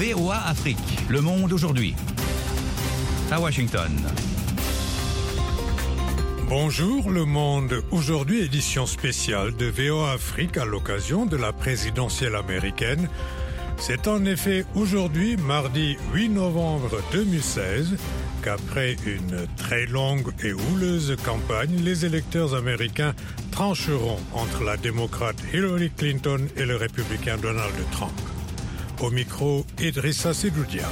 VOA Afrique, le monde aujourd'hui. À Washington. Bonjour le monde, aujourd'hui édition spéciale de VOA Afrique à l'occasion de la présidentielle américaine. C'est en effet aujourd'hui, mardi 8 novembre 2016, qu'après une très longue et houleuse campagne, les électeurs américains trancheront entre la démocrate Hillary Clinton et le républicain Donald Trump. Au micro, Idrissa Sedoudia.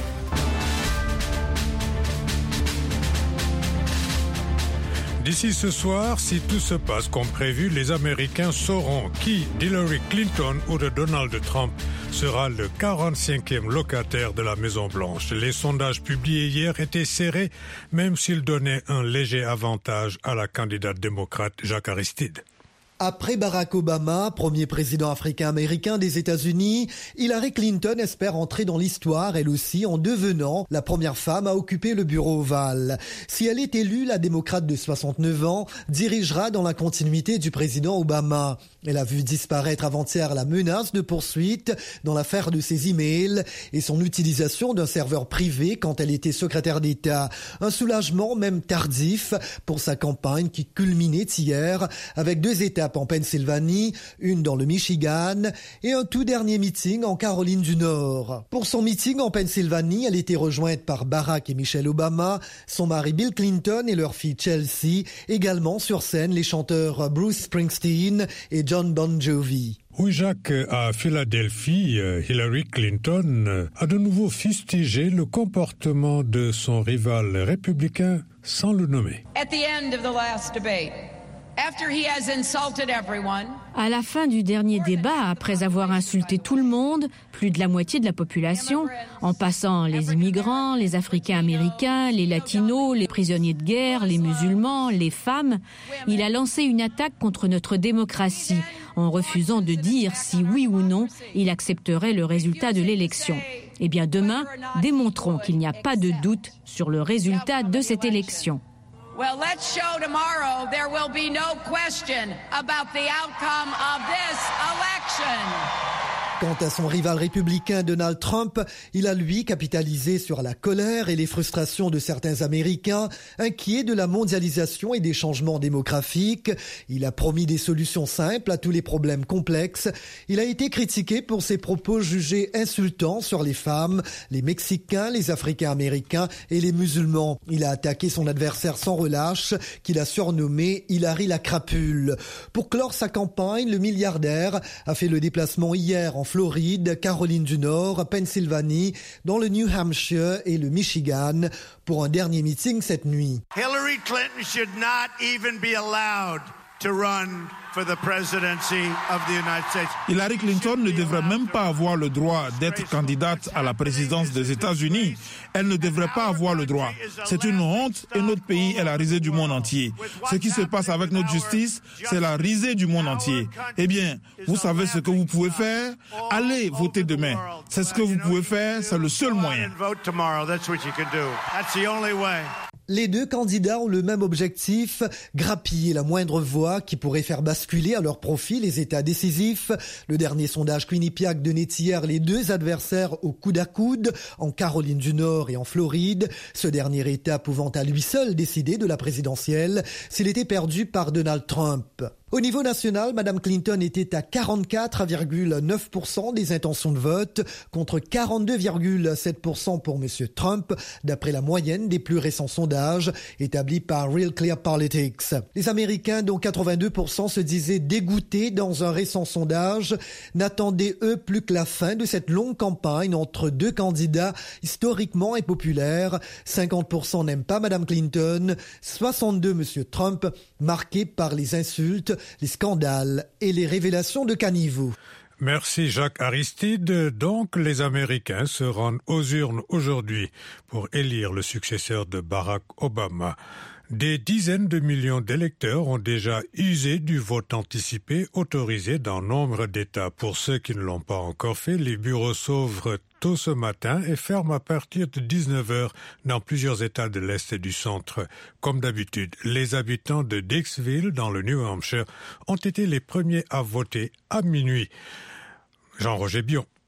D'ici ce soir, si tout se passe comme prévu, les Américains sauront qui, d'Hillary Clinton ou de Donald Trump, sera le 45e locataire de la Maison-Blanche. Les sondages publiés hier étaient serrés, même s'ils donnaient un léger avantage à la candidate démocrate Jacques Aristide. Après Barack Obama, premier président africain-américain des États-Unis, Hillary Clinton espère entrer dans l'histoire, elle aussi, en devenant la première femme à occuper le bureau ovale. Si elle est élue, la démocrate de 69 ans dirigera dans la continuité du président Obama. Elle a vu disparaître avant-hier la menace de poursuite dans l'affaire de ses emails et son utilisation d'un serveur privé quand elle était secrétaire d'État. Un soulagement même tardif pour sa campagne qui culminait hier avec 2 étapes en Pennsylvanie, une dans le Michigan et un tout dernier meeting en Caroline du Nord. Pour son meeting en Pennsylvanie, elle était rejointe par Barack et Michelle Obama, son mari Bill Clinton et leur fille Chelsea, également sur scène les chanteurs Bruce Springsteen et John Bon Jovi. Oui, Jacques, à Philadelphie, Hillary Clinton a de nouveau fustigé le comportement de son rival républicain sans le nommer. At the end of the last debate, after he has insulted everyone, à la fin du dernier débat, après avoir insulté tout le monde, plus de la moitié de la population, en passant les immigrants, les Africains-Américains, les Latinos, les prisonniers de guerre, les musulmans, les femmes, il a lancé une attaque contre notre démocratie, en refusant de dire si oui ou non il accepterait le résultat de l'élection. Eh bien demain, démontrons qu'il n'y a pas de doute sur le résultat de cette élection. Well, let's show tomorrow there will be no question about the outcome of this election. Quant à son rival républicain Donald Trump, il a lui capitalisé sur la colère et les frustrations de certains Américains inquiets de la mondialisation et des changements démographiques. Il a promis des solutions simples à tous les problèmes complexes. Il a été critiqué pour ses propos jugés insultants sur les femmes, les Mexicains, les Africains-Américains et les musulmans. Il a attaqué son adversaire sans relâche, qu'il a surnommé Hillary la crapule. Pour clore sa campagne, le milliardaire a fait le déplacement hier en Floride, Caroline du Nord, Pennsylvanie, dans le New Hampshire et le Michigan pour un dernier meeting cette nuit. Hillary Clinton should not even be allowed to run for the presidency of the United States. Hillary Clinton ne devrait même pas avoir le droit d'être candidate à la présidence des États-Unis. Elle ne devrait pas avoir le droit. C'est une honte et notre pays est la risée du monde entier. Ce qui se passe avec notre justice, c'est la risée du monde entier. Eh bien, vous savez ce que vous pouvez faire? Allez voter demain. C'est ce que vous pouvez faire, c'est le seul moyen. Les 2 candidats ont le même objectif, grappiller la moindre voix qui pourrait faire basculer à leur profit les États décisifs. Le dernier sondage Quinnipiac donnait hier les 2 adversaires au coude à coude, en Caroline du Nord et en Floride. Ce dernier État pouvant à lui seul décider de la présidentielle s'il était perdu par Donald Trump. Au niveau national, Mme Clinton était à 44,9% des intentions de vote contre 42,7% pour M. Trump, d'après la moyenne des plus récents sondages établis par Real Clear Politics. Les Américains, dont 82% se disaient dégoûtés dans un récent sondage, n'attendaient eux plus que la fin de cette longue campagne entre 2 candidats historiquement impopulaires. 50% n'aiment pas Mme Clinton, 62% M. Trump, marqué par les insultes, les scandales et les révélations de caniveaux. Merci Jacques Aristide. Donc, les Américains se rendent aux urnes aujourd'hui pour élire le successeur de Barack Obama. Des dizaines de millions d'électeurs ont déjà usé du vote anticipé autorisé dans nombre d'États. Pour ceux qui ne l'ont pas encore fait, les bureaux s'ouvrent tôt ce matin et ferment à partir de 19h dans plusieurs États de l'Est et du Centre. Comme d'habitude, les habitants de Dixville, dans le New Hampshire, ont été les premiers à voter à minuit. Jean-Roger Bion.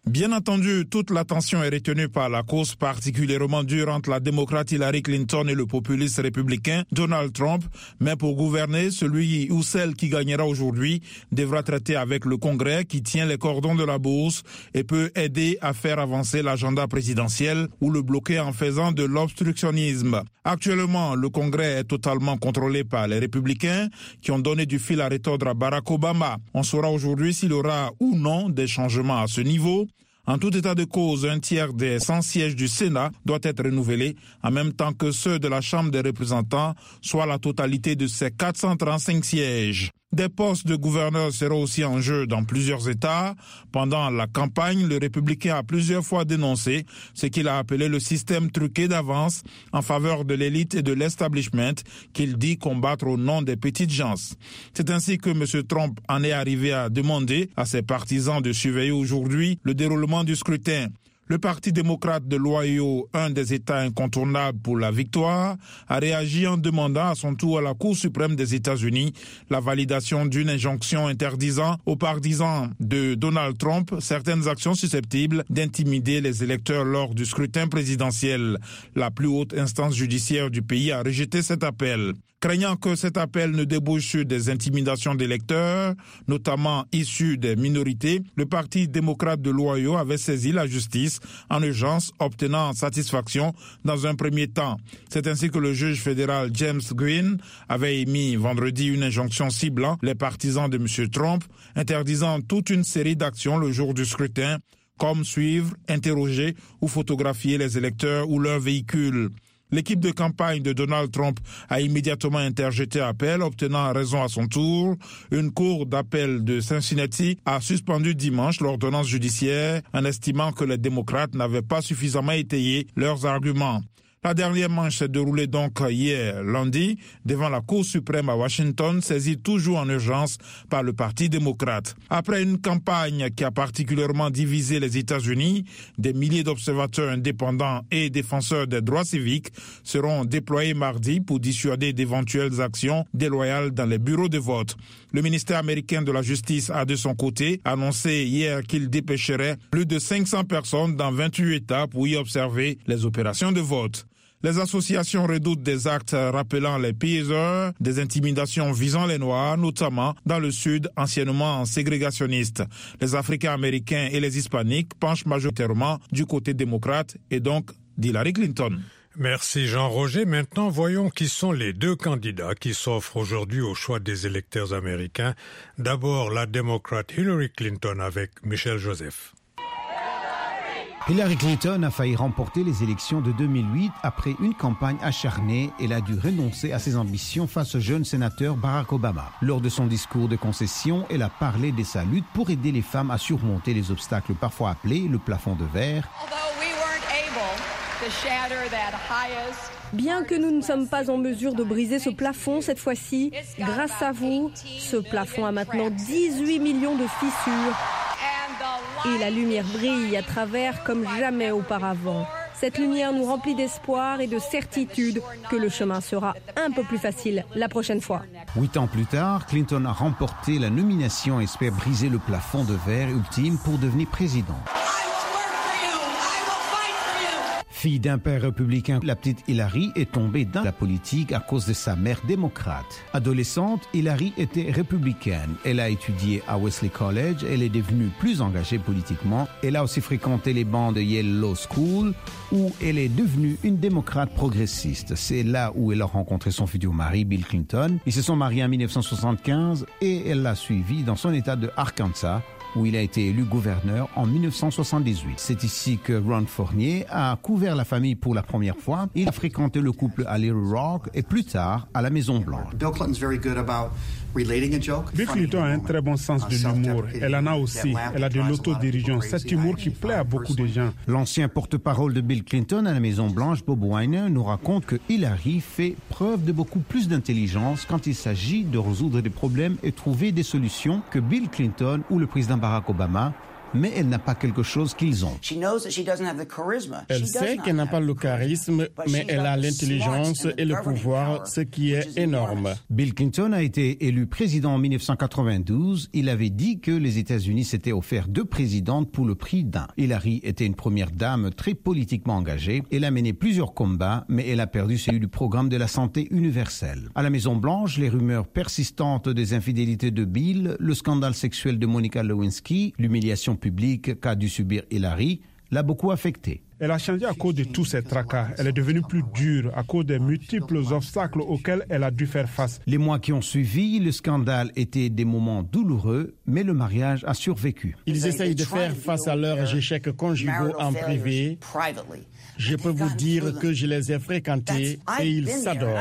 Bien entendu, toute l'attention est retenue par la course particulièrement dure entre la démocrate Hillary Clinton et le populiste républicain Donald Trump. Mais pour gouverner, celui ou celle qui gagnera aujourd'hui devra traiter avec le Congrès qui tient les cordons de la bourse et peut aider à faire avancer l'agenda présidentiel ou le bloquer en faisant de l'obstructionnisme. Actuellement, le Congrès est totalement contrôlé par les républicains qui ont donné du fil à retordre à Barack Obama. On saura aujourd'hui s'il y aura ou non des changements à ce niveau. En tout état de cause, un tiers des 100 sièges du Sénat doit être renouvelé, en même temps que ceux de la Chambre des représentants, soit la totalité de ces 435 sièges. Des postes de gouverneurs seront aussi en jeu dans plusieurs États. Pendant la campagne, le républicain a plusieurs fois dénoncé ce qu'il a appelé le système truqué d'avance en faveur de l'élite et de l'establishment qu'il dit combattre au nom des petites gens. C'est ainsi que M. Trump en est arrivé à demander à ses partisans de surveiller aujourd'hui le déroulement du scrutin. Le Parti démocrate de l'Ohio, un des États incontournables pour la victoire, a réagi en demandant à son tour à la Cour suprême des États-Unis la validation d'une injonction interdisant aux partisans de Donald Trump certaines actions susceptibles d'intimider les électeurs lors du scrutin présidentiel. La plus haute instance judiciaire du pays a rejeté cet appel. Craignant que cet appel ne débouche sur des intimidations d'électeurs, notamment issus des minorités, le Parti démocrate de l'Ohio avait saisi la justice en urgence, obtenant satisfaction dans un premier temps. C'est ainsi que le juge fédéral James Green avait émis vendredi une injonction ciblant les partisans de M. Trump, interdisant toute une série d'actions le jour du scrutin, comme suivre, interroger ou photographier les électeurs ou leurs véhicules. L'équipe de campagne de Donald Trump a immédiatement interjeté appel, obtenant raison à son tour. Une cour d'appel de Cincinnati a suspendu dimanche l'ordonnance judiciaire en estimant que les démocrates n'avaient pas suffisamment étayé leurs arguments. La dernière manche s'est déroulée donc hier, lundi, devant la Cour suprême à Washington, saisie toujours en urgence par le Parti démocrate. Après une campagne qui a particulièrement divisé les États-Unis, des milliers d'observateurs indépendants et défenseurs des droits civiques seront déployés mardi pour dissuader d'éventuelles actions déloyales dans les bureaux de vote. Le ministère américain de la Justice a de son côté annoncé hier qu'il dépêcherait plus de 500 personnes dans 28 États pour y observer les opérations de vote. Les associations redoutent des actes rappelant les payeurs, des intimidations visant les Noirs, notamment dans le Sud, anciennement ségrégationniste. Les Africains-Américains et les Hispaniques penchent majoritairement du côté démocrate et donc d'Hillary Clinton. Merci Jean-Roger. Maintenant, voyons qui sont les deux candidats qui s'offrent aujourd'hui au choix des électeurs américains. D'abord, la démocrate Hillary Clinton avec Michel Joseph. Hillary Clinton a failli remporter les élections de 2008 après une campagne acharnée. Elle a dû renoncer à ses ambitions face au jeune sénateur Barack Obama. Lors de son discours de concession, elle a parlé de sa lutte pour aider les femmes à surmonter les obstacles parfois appelés le plafond de verre. Bien que nous ne sommes pas en mesure de briser ce plafond cette fois-ci, grâce à vous, ce plafond a maintenant 18 millions de fissures. Et la lumière brille à travers comme jamais auparavant. Cette lumière nous remplit d'espoir et de certitude que le chemin sera un peu plus facile la prochaine fois. 8 ans plus tard, Clinton a remporté la nomination et espère briser le plafond de verre ultime pour devenir président. Fille d'un père républicain, la petite Hillary est tombée dans la politique à cause de sa mère démocrate. Adolescente, Hillary était républicaine. Elle a étudié à Wesley College. Elle est devenue plus engagée politiquement. Elle a aussi fréquenté les bancs de Yale Law School, où elle est devenue une démocrate progressiste. C'est là où elle a rencontré son futur mari, Bill Clinton. Ils se sont mariés en 1975 et elle l'a suivi dans son état de Arkansas, où il a été élu gouverneur en 1978. C'est ici que Ron Fournier a couvert la famille pour la première fois. Il a fréquenté le couple à Little Rock et plus tard à la Maison-Blanche. Bill Clinton a un très bon sens de l'humour. Elle en a aussi. Elle a de l'autodérision. Cet humour qui plaît à beaucoup de gens. L'ancien porte-parole de Bill Clinton à la Maison-Blanche, Bob Weiner, nous raconte que Hillary fait preuve de beaucoup plus d'intelligence quand il s'agit de résoudre des problèmes et trouver des solutions que Bill Clinton ou le président Barack Obama mais elle n'a pas quelque chose qu'ils ont. Elle sait qu'elle n'a pas le charisme, mais elle a l'intelligence et le pouvoir, ce qui est énorme. Bill Clinton a été élu président en 1992. Il avait dit que les États-Unis s'étaient offert 2 présidentes pour le prix d'un. Hillary était une première dame très politiquement engagée. Elle a mené plusieurs combats, mais elle a perdu celui du programme de la santé universelle. À la Maison-Blanche, les rumeurs persistantes des infidélités de Bill, le scandale sexuel de Monica Lewinsky, l'humiliation publique qu'a dû subir Hillary, l'a beaucoup affectée. Elle a changé à cause de tous ces tracas. Elle est devenue plus dure à cause des multiples obstacles auxquels elle a dû faire face. Les mois qui ont suivi, le scandale était des moments douloureux, mais le mariage a survécu. Ils essayent de faire face à leurs échecs conjugaux en privé. Je peux vous dire que je les ai fréquentés et ils s'adorent.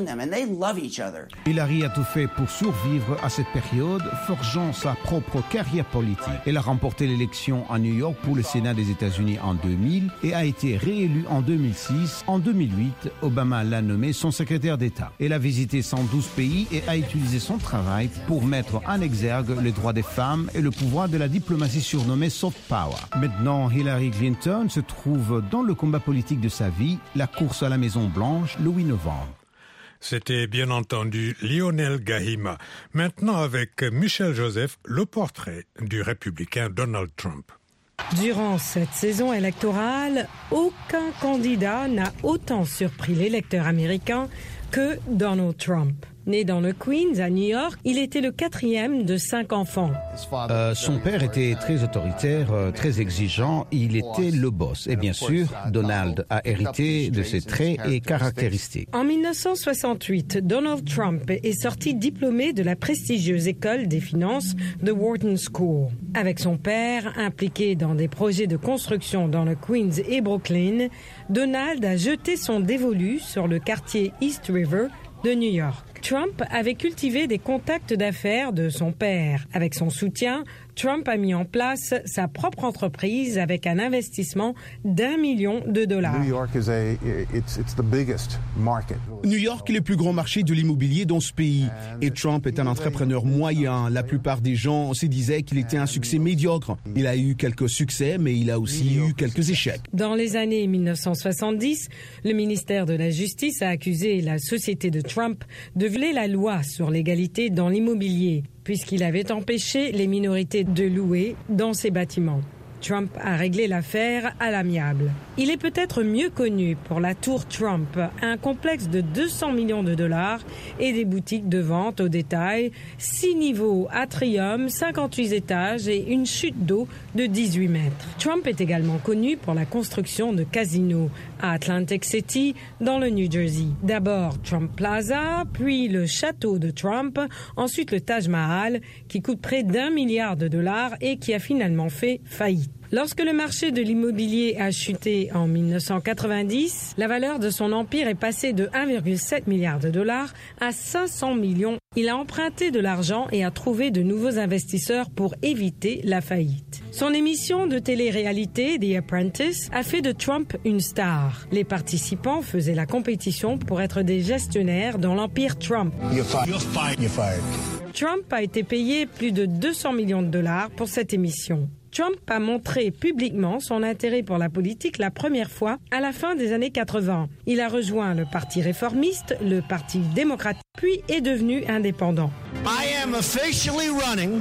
Hillary a tout fait pour survivre à cette période, forgeant sa propre carrière politique. Elle a remporté l'élection à New York pour le Sénat des États-Unis en 2000 et a été réélue en 2006. En 2008, Obama l'a nommée son secrétaire d'État. Elle a visité 112 pays et a utilisé son travail pour mettre en exergue les droits des femmes et le pouvoir de la diplomatie surnommée soft power. Maintenant, Hillary Clinton se trouve dans le combat politique de sa vie, la course à la Maison-Blanche le 8 novembre. C'était bien entendu Lionel Gahima. Maintenant avec Michel Joseph, le portrait du républicain Donald Trump. Durant cette saison électorale, aucun candidat n'a autant surpris l'électeur américain que Donald Trump. Né dans le Queens, à New York, il était le 4e de 5 enfants. Son père était très autoritaire, très exigeant. Il était le boss. Et bien sûr, Donald a hérité de ses traits et caractéristiques. En 1968, Donald Trump est sorti diplômé de la prestigieuse école des finances de Wharton School. Avec son père, impliqué dans des projets de construction dans le Queens et Brooklyn, Donald a jeté son dévolu sur le quartier East River de New York. Trump avait cultivé des contacts d'affaires de son père. Avec son soutien, Trump a mis en place sa propre entreprise avec un investissement d'$1 million. New York est le plus grand marché de l'immobilier dans ce pays. Et Trump est un entrepreneur moyen. La plupart des gens se disaient qu'il était un succès médiocre. Il a eu quelques succès, mais il a aussi eu quelques échecs. Dans les années 1970, le ministère de la Justice a accusé la société de Trump de violer la loi sur l'égalité dans l'immobilier, puisqu'il avait empêché les minorités de louer dans ses bâtiments. Trump a réglé l'affaire à l'amiable. Il est peut-être mieux connu pour la tour Trump, un complexe de $200 millions et des boutiques de vente au détail, 6 niveaux atrium, 58 étages et une chute d'eau de 18 mètres. Trump est également connu pour la construction de casinos à Atlantic City, dans le New Jersey. D'abord Trump Plaza, puis le château de Trump, ensuite le Taj Mahal, qui coûte près d'$1 milliard et qui a finalement fait faillite. Lorsque le marché de l'immobilier a chuté en 1990, la valeur de son empire est passée de $1,7 milliard à 500 millions. Il a emprunté de l'argent et a trouvé de nouveaux investisseurs pour éviter la faillite. Son émission de télé-réalité, The Apprentice, a fait de Trump une star. Les participants faisaient la compétition pour être des gestionnaires dans l'empire Trump. Trump a été payé plus de $200 millions pour cette émission. Trump a montré publiquement son intérêt pour la politique la première fois à la fin des années 80. Il a rejoint le Parti réformiste, le Parti démocrate, puis est devenu indépendant. I am officially running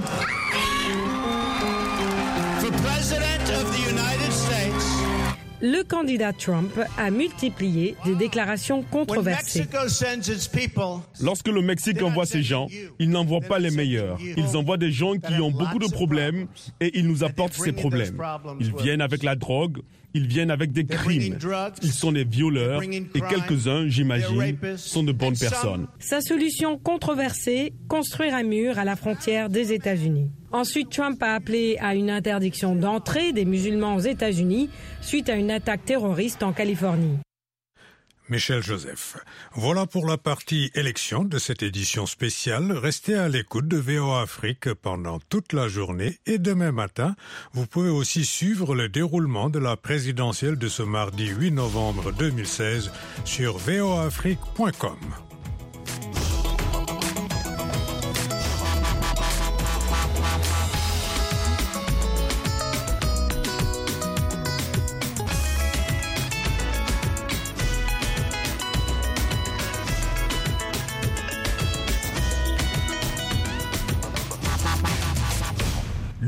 for president of the United States. Le candidat Trump a multiplié des déclarations controversées. Lorsque le Mexique envoie ces gens, ils n'envoient pas les meilleurs. Ils envoient des gens qui ont beaucoup de problèmes et ils nous apportent ces problèmes. Ils viennent avec la drogue, ils viennent avec des crimes. Ils sont des violeurs et quelques-uns, j'imagine, sont de bonnes personnes. Sa solution controversée, construire un mur à la frontière des États-Unis. Ensuite, Trump a appelé à une interdiction d'entrée des musulmans aux États-Unis suite à une attaque terroriste en Californie. Michel Joseph. Voilà pour la partie élection de cette édition spéciale. Restez à l'écoute de VOA Afrique pendant toute la journée et demain matin, vous pouvez aussi suivre le déroulement de la présidentielle de ce mardi 8 novembre 2016 sur voaafrique.com.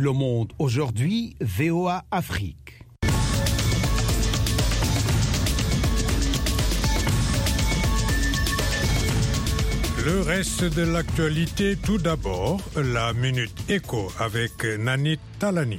Le Monde aujourd'hui, VOA Afrique. Le reste de l'actualité, tout d'abord, la Minute Éco avec Nanit Talani.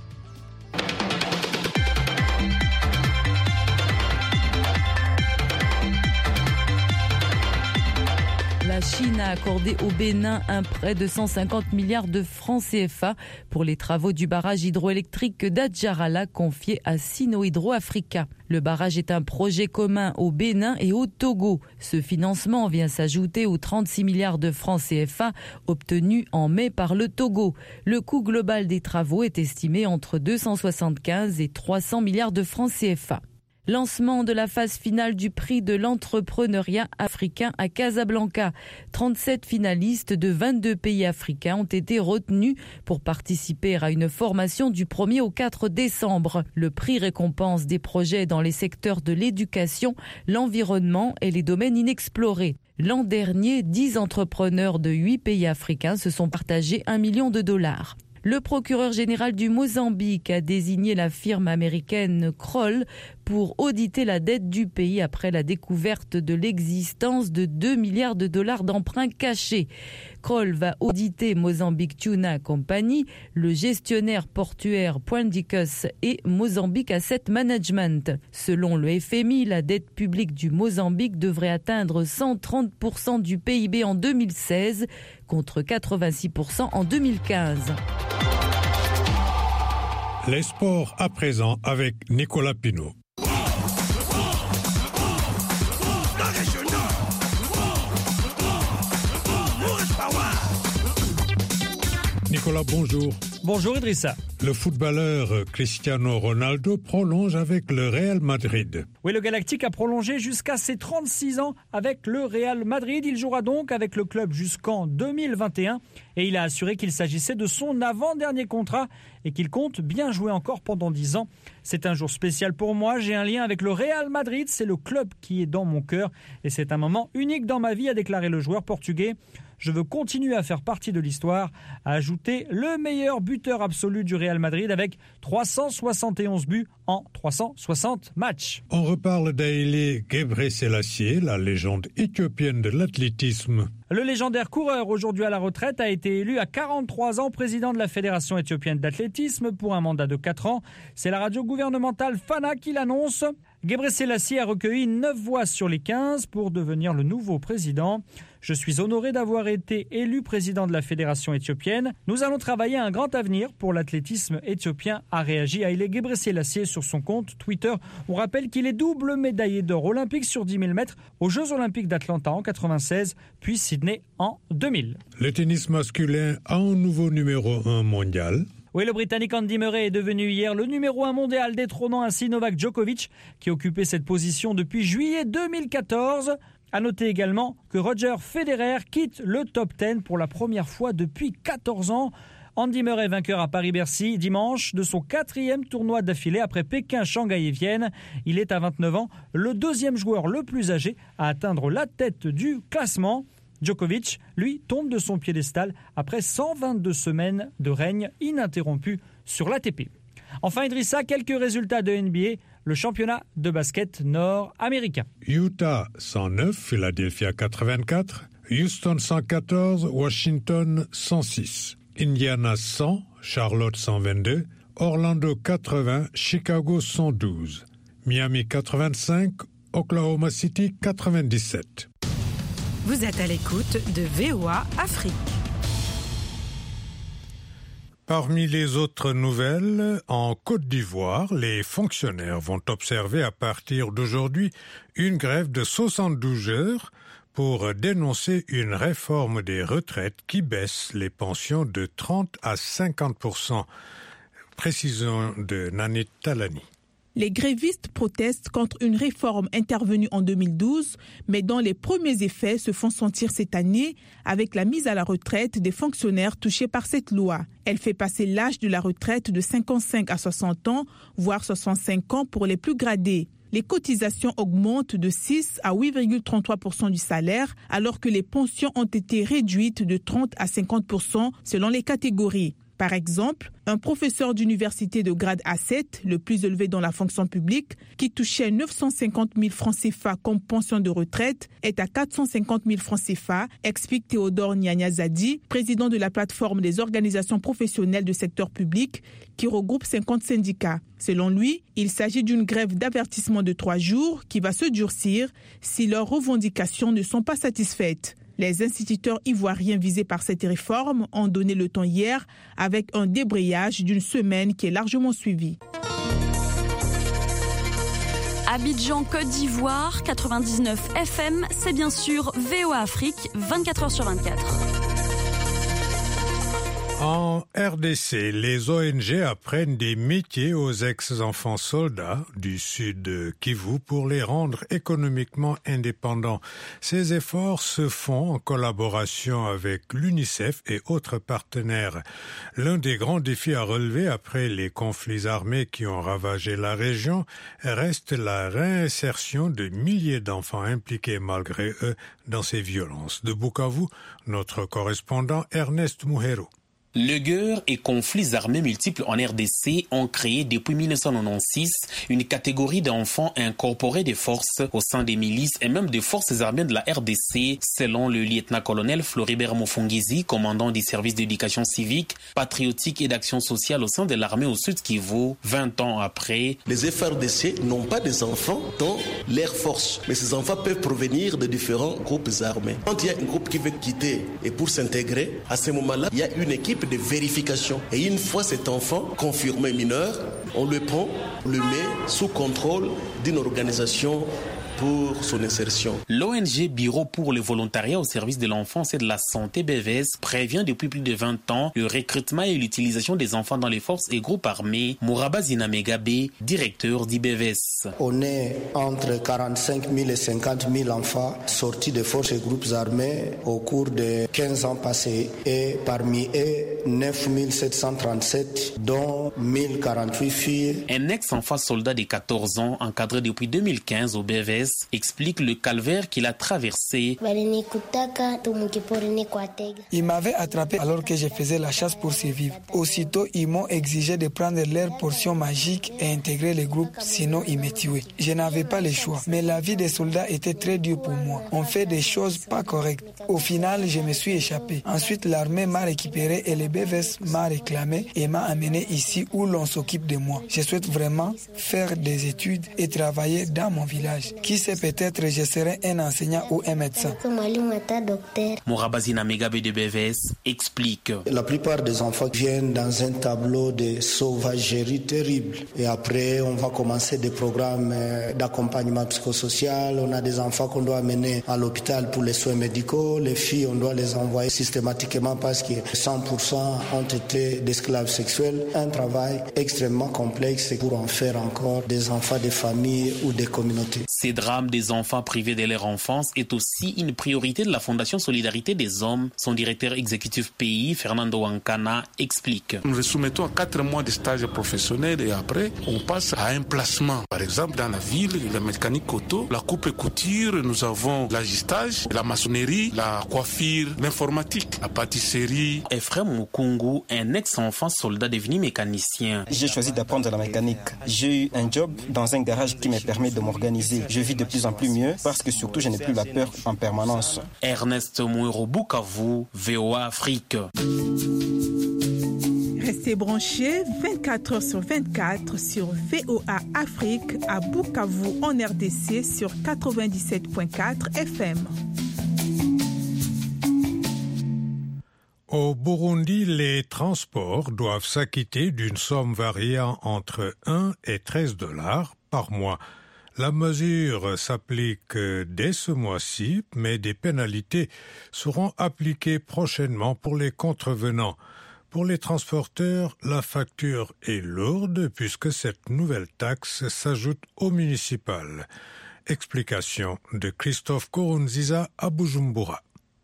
La Chine a accordé au Bénin un prêt de 150 milliards de francs CFA pour les travaux du barrage hydroélectrique d'Adjarala confié à Sino Hydro Africa. Le barrage est un projet commun au Bénin et au Togo. Ce financement vient s'ajouter aux 36 milliards de francs CFA obtenus en mai par le Togo. Le coût global des travaux est estimé entre 275 et 300 milliards de francs CFA. Lancement de la phase finale du prix de l'entrepreneuriat africain à Casablanca. 37 finalistes de 22 pays africains ont été retenus pour participer à une formation du 1er au 4 décembre. Le prix récompense des projets dans les secteurs de l'éducation, l'environnement et les domaines inexplorés. L'an dernier, 10 entrepreneurs de 8 pays africains se sont partagés $1 million. Le procureur général du Mozambique a désigné la firme américaine Kroll pour auditer la dette du pays après la découverte de l'existence de $2 milliards d'emprunts cachés. Kroll va auditer Mozambique Tuna Company, le gestionnaire portuaire Poindicus et Mozambique Asset Management. Selon le FMI, la dette publique du Mozambique devrait atteindre 130% du PIB en 2016 contre 86% en 2015. Les sports à présent avec Nicolas Pinault. Nicolas, bonjour. Bonjour Idrissa. Le footballeur Cristiano Ronaldo prolonge avec le Real Madrid. Oui, le Galactique a prolongé jusqu'à ses 36 ans avec le Real Madrid. Il jouera donc avec le club jusqu'en 2021 et il a assuré qu'il s'agissait de son avant-dernier contrat et qu'il compte bien jouer encore pendant 10 ans. C'est un jour spécial pour moi, j'ai un lien avec le Real Madrid, c'est le club qui est dans mon cœur et c'est un moment unique dans ma vie, a déclaré le joueur portugais. Je veux continuer à faire partie de l'histoire, a ajouté le meilleur buteur absolu du Real Madrid avec 371 buts en 360 matchs. On reparle d'Haïlé Gebrselassie, la légende éthiopienne de l'athlétisme. Le légendaire coureur, aujourd'hui à la retraite, a été élu à 43 ans président de la Fédération éthiopienne d'athlétisme pour un mandat de 4 ans. C'est la radio gouvernementale Fana qui l'annonce. Gebrselassie a recueilli 9 voix sur les 15 pour devenir le nouveau président. Je suis honoré d'avoir été élu président de la Fédération éthiopienne. Nous allons travailler à un grand avenir pour l'athlétisme éthiopien, a réagi Haïlé Gebrselassie sur son compte Twitter. On rappelle qu'il est double médaillé d'or olympique sur 10 000 mètres aux Jeux olympiques d'Atlanta en 1996, puis Sydney en 2000. Le tennis masculin a un nouveau numéro 1 mondial. Oui, le Britannique Andy Murray est devenu hier le numéro 1 mondial, détrônant ainsi Novak Djokovic, qui occupait cette position depuis juillet 2014. À noter également que Roger Federer quitte le top 10 pour la première fois depuis 14 ans. Andy Murray, vainqueur à Paris-Bercy dimanche de son 4e tournoi d'affilée après Pékin, Shanghai et Vienne. Il est à 29 ans le 2e joueur le plus âgé à atteindre la tête du classement. Djokovic, lui, tombe de son piédestal après 122 semaines de règne ininterrompu sur l'ATP. Enfin, Idrissa, quelques résultats de NBA, le championnat de basket nord-américain. Utah 109, Philadelphia 84, Houston 114, Washington 106, Indiana 100, Charlotte 122, Orlando 80, Chicago 112, Miami 85, Oklahoma City 97. Vous êtes à l'écoute de VOA Afrique. Parmi les autres nouvelles, en Côte d'Ivoire, les fonctionnaires vont observer à partir d'aujourd'hui une grève de 72 heures pour dénoncer une réforme des retraites qui baisse les pensions de 30 à 50%. Précision de Nanit Talani. Les grévistes protestent contre une réforme intervenue en 2012, mais dont les premiers effets se font sentir cette année avec la mise à la retraite des fonctionnaires touchés par cette loi. Elle fait passer l'âge de la retraite de 55 à 60 ans, voire 65 ans pour les plus gradés. Les cotisations augmentent de 6 à 8,33% du salaire, alors que les pensions ont été réduites de 30 à 50% selon les catégories. Par exemple, un professeur d'université de grade A7, le plus élevé dans la fonction publique, qui touchait 950 000 francs CFA comme pension de retraite, est à 450 000 francs CFA, explique Théodore Nianyazadi, président de la plateforme des organisations professionnelles du secteur public, qui regroupe 50 syndicats. Selon lui, il s'agit d'une grève d'avertissement de 3 jours qui va se durcir si leurs revendications ne sont pas satisfaites. Les instituteurs ivoiriens visés par cette réforme ont donné le ton hier avec un débrayage d'une semaine qui est largement suivi. Abidjan, Côte d'Ivoire, 99 FM, c'est bien sûr VOA Afrique, 24h/24. En RDC, les ONG apprennent des métiers aux ex-enfants soldats du sud Kivu pour les rendre économiquement indépendants. Ces efforts se font en collaboration avec l'UNICEF et autres partenaires. L'un des grands défis à relever après les conflits armés qui ont ravagé la région reste la réinsertion de milliers d'enfants impliqués malgré eux dans ces violences. De Bukavu, notre correspondant Ernest Muhero. Le guerre et conflits armés multiples en RDC ont créé depuis 1996 une catégorie d'enfants incorporés des forces au sein des milices et même des forces armées de la RDC, selon le lieutenant-colonel Floribert Mofongizi, commandant des services d'éducation civique, patriotique et d'action sociale au sein de l'armée au Sud Kivu, 20 ans après. Les FRDC n'ont pas des enfants dans l'air force, mais ces enfants peuvent provenir de différents groupes armés. Quand il y a un groupe qui veut quitter et pour s'intégrer, à ce moment-là, il y a une équipe de vérification. Et une fois cet enfant confirmé mineur, on le prend, on le met sous contrôle d'une organisation pour son insertion. L'ONG Bureau pour le volontariat au service de l'enfance et de la santé BVS prévient depuis plus de 20 ans le recrutement et l'utilisation des enfants dans les forces et groupes armés. Mouraba Zinamegabe, directeur d'IBVS. On est entre 45 000 et 50 000 enfants sortis des forces et groupes armés au cours de 15 ans passés et parmi eux 9 737 dont 1048 filles. Un ex-enfant soldat de 14 ans encadré depuis 2015 au BVS explique le calvaire qu'il a traversé. Ils m'avaient attrapé alors que je faisais la chasse pour survivre. Aussitôt, ils m'ont exigé de prendre leur portion magique et intégrer les groupes, sinon ils me tuaient. Je n'avais pas le choix, mais la vie des soldats était très dure pour moi. On fait des choses pas correctes. Au final, je me suis échappé. Ensuite, l'armée m'a récupéré et le BVS m'a réclamé et m'a amené ici où l'on s'occupe de moi. Je souhaite vraiment faire des études et travailler dans mon village. Qui sait, peut-être je serai un enseignant ou un médecin. Mourabazina Megabe de BVS explique. La plupart des enfants viennent dans un tableau de sauvagerie terrible. Et après, on va commencer des programmes d'accompagnement psychosocial. On a des enfants qu'on doit amener à l'hôpital pour les soins médicaux. Les filles, on doit les envoyer systématiquement parce que 100% ont été d'esclaves sexuels. Un travail extrêmement complexe pour en faire encore des enfants des familles ou des communautés. Ces drames des enfants privés de leur enfance est aussi une priorité de la Fondation Solidarité des Hommes. Son directeur exécutif pays, Fernando Wankana, explique. Nous les soumettons à 4 mois de stage professionnel et après, on passe à un placement. Par exemple, dans la ville, la mécanique auto, la coupe et couture, nous avons l'agistage, la maçonnerie, la coiffure, l'informatique, la pâtisserie. Ephraim Mukungu, un ex-enfant soldat devenu mécanicien. J'ai choisi d'apprendre la mécanique. J'ai eu un job dans un garage qui me permet de m'organiser. Je vis de plus en plus mieux parce que surtout je n'ai plus la peur en permanence. Ernest Mouiro, Bukavu, VOA Afrique. Restez branchés 24h/24 sur VOA Afrique à Bukavu en RDC sur 97.4 FM. Au Burundi, les transports doivent s'acquitter d'une somme variant entre 1 et 13 $ par mois. La mesure s'applique dès ce mois-ci, mais des pénalités seront appliquées prochainement pour les contrevenants. Pour les transporteurs, la facture est lourde puisque cette nouvelle taxe s'ajoute au municipal. Explication de Christophe Korunziza à Bujumbura.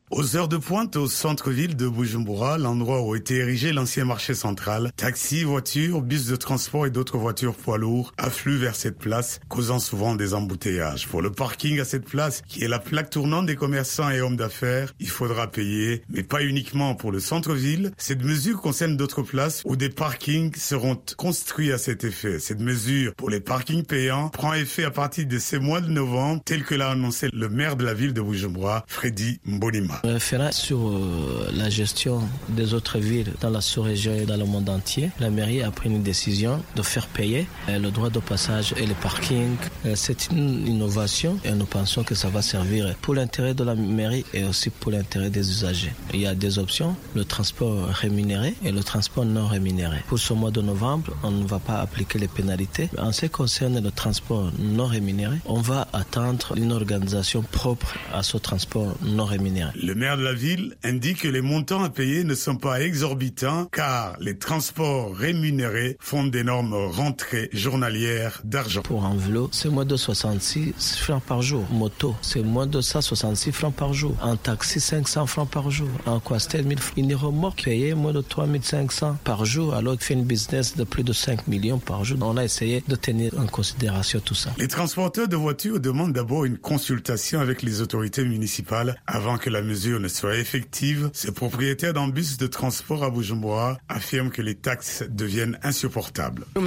Aux heures de pointe, au centre-ville de Bujumbura, l'endroit où était érigé l'ancien marché central, taxis, voitures, bus de transport et d'autres voitures poids lourds affluent vers cette place, causant souvent des embouteillages. Pour le parking à cette place, qui est la plaque tournante des commerçants et hommes d'affaires, il faudra payer, mais pas uniquement pour le centre-ville. Cette mesure concerne d'autres places où des parkings seront construits à cet effet. Cette mesure pour les parkings payants prend effet à partir de ce mois de novembre, tel que l'a annoncé le maire de la ville de Bujumbura, Fredy Mbonimpa. Référent sur la gestion des autres villes dans la sous-région et dans le monde entier, la mairie a pris une décision de faire payer le droit de passage et les parkings. C'est une innovation et nous pensons que ça va servir pour l'intérêt de la mairie et aussi pour l'intérêt des usagers. Il y a des options, le transport rémunéré et le transport non rémunéré. Pour ce mois de novembre, on ne va pas appliquer les pénalités. En ce qui concerne le transport non rémunéré, on va attendre une organisation propre à ce transport non rémunéré. Le maire de la ville indique que les montants à payer ne sont pas exorbitants car les transports rémunérés font d'énormes rentrées journalières d'argent. Pour un vélo, c'est moins de 66 francs par jour. Moto, c'est moins de 166 francs par jour. Un taxi, 500 francs par jour. Un Coaster, 1000 francs. Une remorque payée moins de 3500 par jour alors qu'il fait une business de plus de 5 millions par jour. On a essayé de tenir en considération tout ça. Les transporteurs de voitures demandent d'abord une consultation avec les autorités municipales avant que la mesure ne soit effective. Ce propriétaire d'un bus de transport à Bujumbura affirme que les taxes deviennent insupportables. On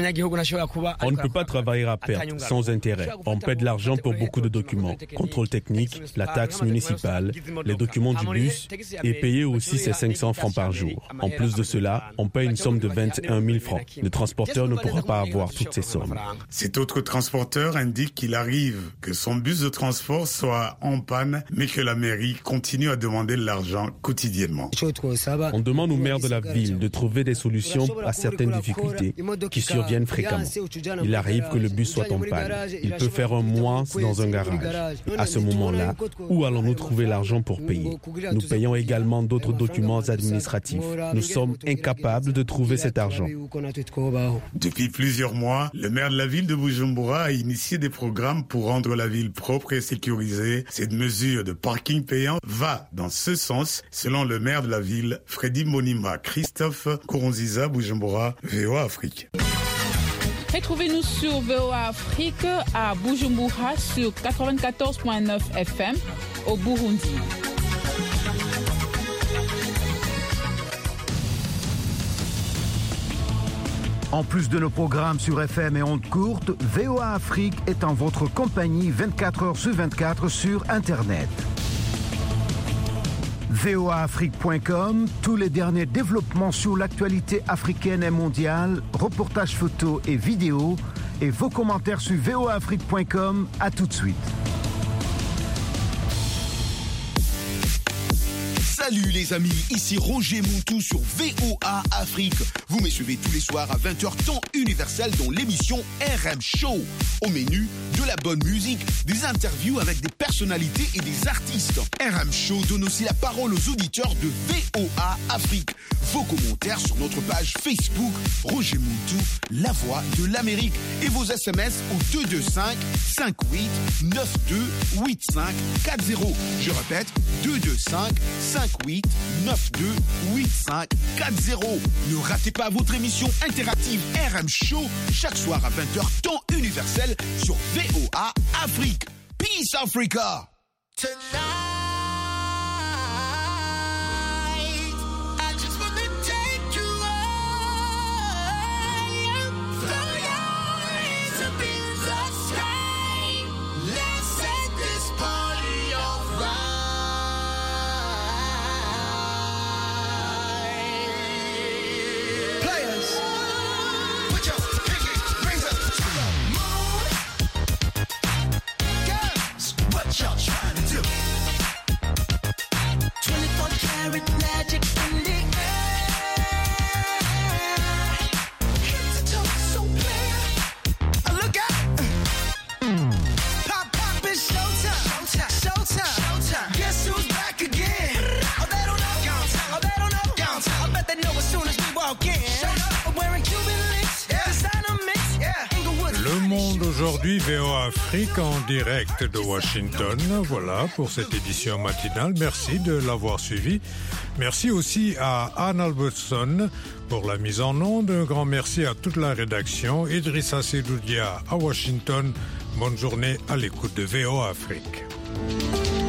ne peut pas travailler à perte, sans intérêt. On paie de l'argent pour beaucoup de documents. Contrôle technique, la taxe municipale, les documents du bus et payer aussi ces 500 francs par jour. En plus de cela, on paie une somme de 21 000 francs. Le transporteur ne pourra pas avoir toutes ces sommes. Cet autre transporteur indique qu'il arrive que son bus de transport soit en panne, mais que la mairie continue à demander de l'argent quotidiennement. On demande au maire de la ville de trouver des solutions à certaines difficultés qui surviennent fréquemment. Il arrive que le bus soit en panne. Il peut faire un mois dans un garage. À ce moment-là, où allons-nous trouver l'argent pour payer? Nous payons également d'autres documents administratifs. Nous sommes incapables de trouver cet argent. Depuis plusieurs mois, le maire de la ville de Bujumbura a initié des programmes pour rendre la ville propre et sécurisée. Cette mesure de parking payant va dans ce sens, selon le maire de la ville, Fredy Mbonimpa. Christophe Koronziza, Bujumbura, VOA Afrique. Retrouvez-nous sur VOA Afrique à Bujumbura sur 94.9 FM au Burundi. En plus de nos programmes sur FM et ondes courtes, VOA Afrique est en votre compagnie 24 heures sur 24 sur Internet. voaafrique.com, tous les derniers développements sur l'actualité africaine et mondiale, reportages photos et vidéos, et vos commentaires sur voaafrique.com. À tout de suite. Salut les amis, ici Roger Montou sur VOA Afrique. Vous me suivez tous les soirs à 20h temps universel dans l'émission RM Show. Au menu, de la bonne musique, des interviews avec des personnalités et des artistes. RM Show donne aussi la parole aux auditeurs de VOA Afrique. Vos commentaires sur notre page Facebook Roger Montou, la voix de l'Amérique. Et vos SMS au 225 58 92 85 40. Je répète, 225 58 92 85 40. Ne ratez pas votre émission interactive RM Show chaque soir à 20h temps universel sur VOA Afrique. Peace Africa. What y'all trying to do? aujourd'hui VOA Afrique en direct de Washington. Voilà pour cette édition matinale. Merci de l'avoir suivi. Merci aussi à Anne Albertson pour la mise en onde. Un grand merci à toute la rédaction. Idrissa Sedoudia à Washington. Bonne journée à l'écoute de VOA Afrique.